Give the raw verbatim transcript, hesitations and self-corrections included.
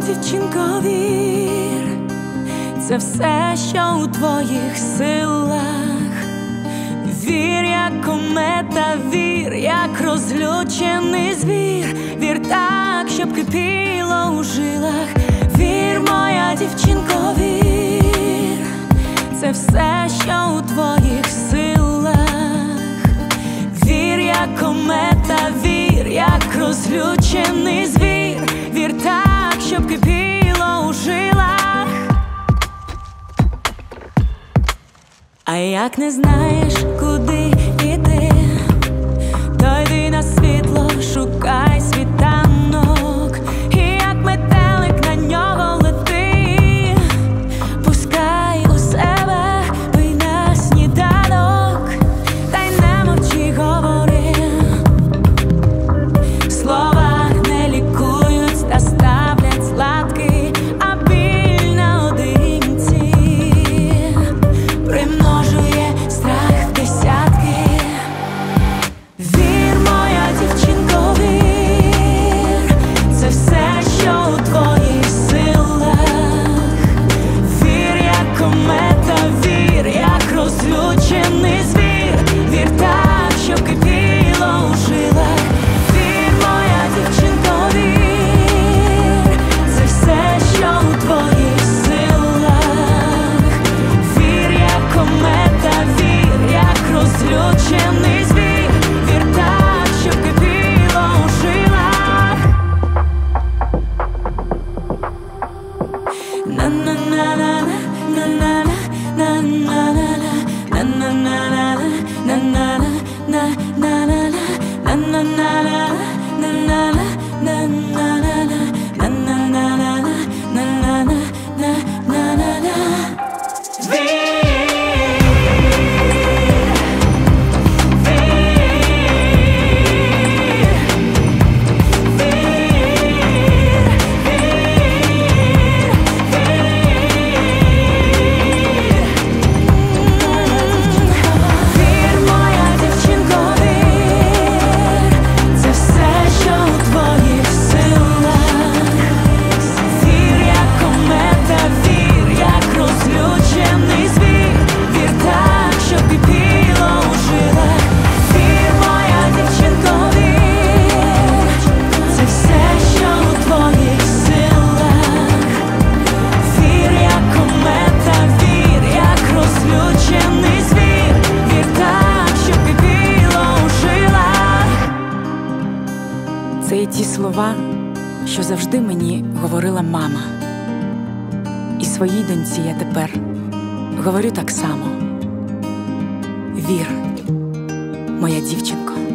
дівчинко, вір, це все, що у твоїх силах. Вір, як комета, вір, як розлючений звір. Вір так, щоб кипіло у жилах. Вір, моя дівчинко, вір, це все, що у твоїх силах. Вір, як комета, вір, як розлючений звір. Вір так, щоб кипіло у жилах. А як не знаєш, куди йти, то йди на світло, шукай світанок. І як метелик на нього лети, пускай у себе, пий на сніданок. Та й не мовчи, говори, слова не лікують та ставлять златки, а біль наодинці примножує страх в десятки. Вір, моя дівчинко, вір, це все, що у твоїх силах. Вір, як комета, вір, як розлючений звір. Вір так, щоб кипіло у жилах. Вір, моя дівчинко, вір, це все, що у твоїх силах. Вір, як комета, вір, як розлючений звір. Вір так, щоб кипіло у жилах. На-на-на-на, на-на-на, на-на-на, на-на-на, на-на-на, на-на-на, на-на-на, на-на-на, на-на-на, на-на-на, на-на-на, на-на-на. Це і ті слова, що завжди мені говорила мама. І своїй доньці я тепер говорю так само. Вір, моя дівчинко.